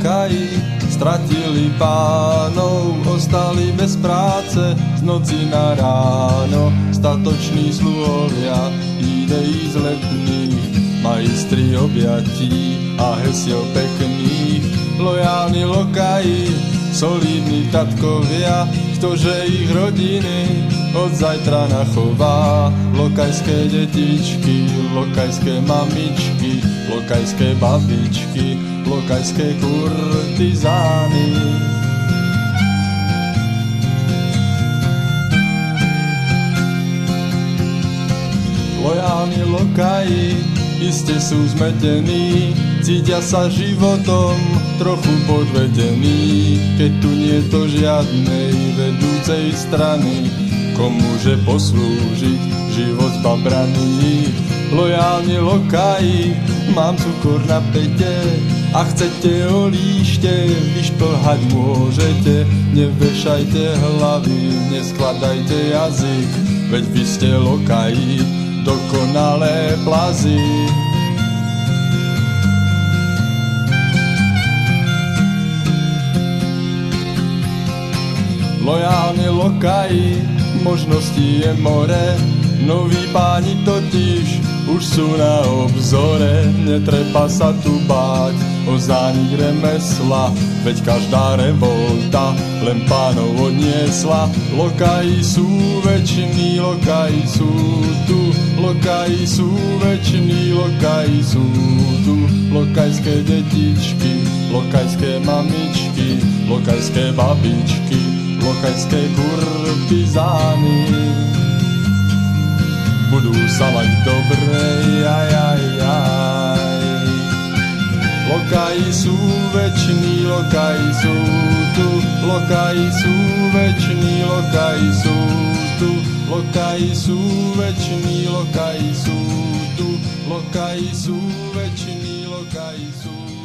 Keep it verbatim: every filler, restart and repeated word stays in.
lokaji stratili pánov, ostali bez práce z noci na ráno. Statoční sluhovia ideí zletných, majstri objatí a hesiel pekných, lojálni lokaji, solidní tatkovia, ktože ich rodiny od zajtra nachová. Lokajské detičky, lokajské mamičky, lokajské babičky, lokajské kurtizány. Lojálni lokaji iste sú zmetení, cítia sa životom trochu podvedení, keď tu nie je to žiadnej vedúcej strany, komuže poslúžiť život zbabraný. Lojálni lokaji, mám cukor na pete, a chcete olíšte, vyšplhať môžete. Nevešajte hlavy, neskladajte jazyk, veď vy ste lokaji, dokonalé plazy. Lojálni lokaji, možností je more, noví páni totiž už sú na obzore. Netreba sa tu báť o zánik remesla, veď každá revolta len pánov odniesla. Lokaji sú väčšiní, lokaji sú tu, lokaji sú väčšiní, lokaji sú tu. Lokajské detičky, lokajské mamičky, lokajské babičky, lokajské kurtizány budú sa mať dobre, aj, aj, aj. Lokaji sú väčšiní, lokaji sú tu, lokaji sú väčšiní, lokaji sú tu, lokaji sú väčšiní, lokaji sú tu, lokaji sú väčšiní, lokaji sú